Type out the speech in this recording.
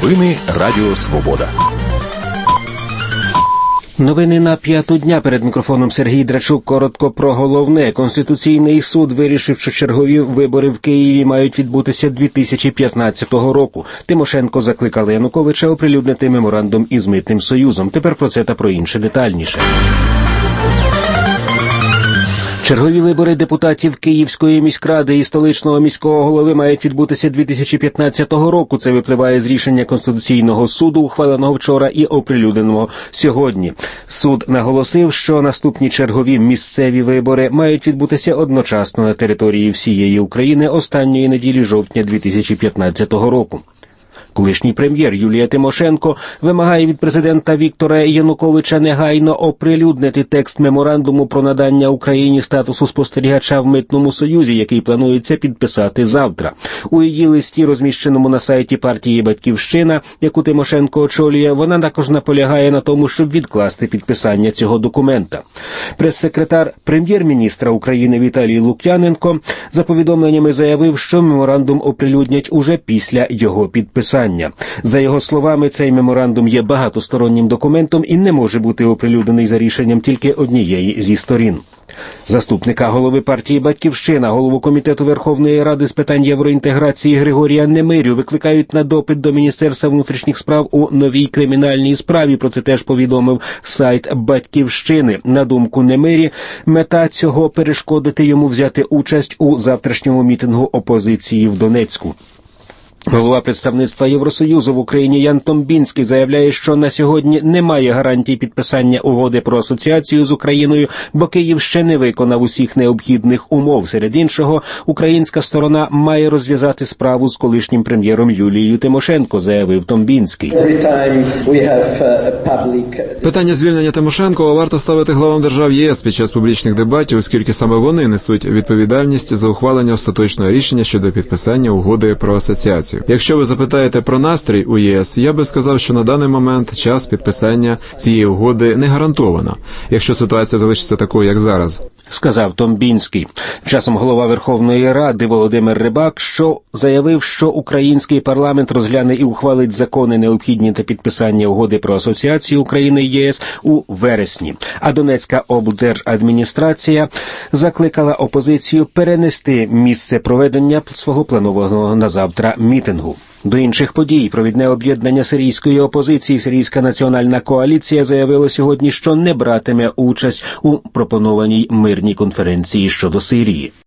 Новини Радіо Свобода. Новини на п'яту дня. Перед мікрофоном Сергій Драчук. Коротко про головне. Конституційний суд вирішив, що чергові вибори в Києві мають відбутися 2015 року. Тимошенко закликала Януковича оприлюднити меморандум із Митним Союзом. Тепер про це та про інше детальніше. Чергові вибори депутатів Київської міськради і столичного міського голови мають відбутися 2015 року. Це випливає з рішення Конституційного суду, ухваленого вчора і оприлюдненого сьогодні. Суд наголосив, що наступні чергові місцеві вибори мають відбутися одночасно на території всієї України останньої неділі жовтня 2015 року. Колишній прем'єр Юлія Тимошенко вимагає від президента Віктора Януковича негайно оприлюднити текст меморандуму про надання Україні статусу спостерігача в Митному Союзі, який планується підписати завтра. У її листі, розміщеному на сайті партії «Батьківщина», яку Тимошенко очолює, вона також наполягає на тому, щоб відкласти підписання цього документа. Прес-секретар прем'єр-міністра України Віталій Лук'яненко за повідомленнями заявив, що меморандум оприлюднять уже після його підписання. За його словами, цей меморандум є багатостороннім документом і не може бути оприлюднений за рішенням тільки однієї зі сторін. Заступника голови партії «Батьківщина», голову Комітету Верховної Ради з питань євроінтеграції Григорія Немирю викликають на допит до Міністерства внутрішніх справ у новій кримінальній справі. Про це теж повідомив сайт «Батьківщини». На думку Немирі, мета цього – перешкодити йому взяти участь у завтрашньому мітингу опозиції в Донецьку. Голова представництва Євросоюзу в Україні Ян Томбінський заявляє, що на сьогодні немає гарантій підписання угоди про асоціацію з Україною, бо Київ ще не виконав усіх необхідних умов. Серед іншого, українська сторона має розв'язати справу з колишнім прем'єром Юлією Тимошенко, заявив Томбінський. Питання звільнення Тимошенко варто ставити главам держав ЄС під час публічних дебатів, оскільки саме вони несуть відповідальність за ухвалення остаточного рішення щодо підписання угоди про асоціацію. Якщо ви запитаєте про настрій у ЄС, я би сказав, що на даний момент час підписання цієї угоди не гарантовано, якщо ситуація залишиться такою, як зараз, сказав Томбінський. Часом голова Верховної Ради Володимир Рибак заявив, що український парламент розгляне і ухвалить закони, необхідні для підписання угоди про асоціацію України і ЄС у вересні. А Донецька облдержадміністрація закликала опозицію перенести місце проведення свого планованого на завтра мітингу. До інших подій. Провідне об'єднання сирійської опозиції «Сирійська національна коаліція» заявило сьогодні, що не братиме участь у пропонованій мирній конференції щодо Сирії.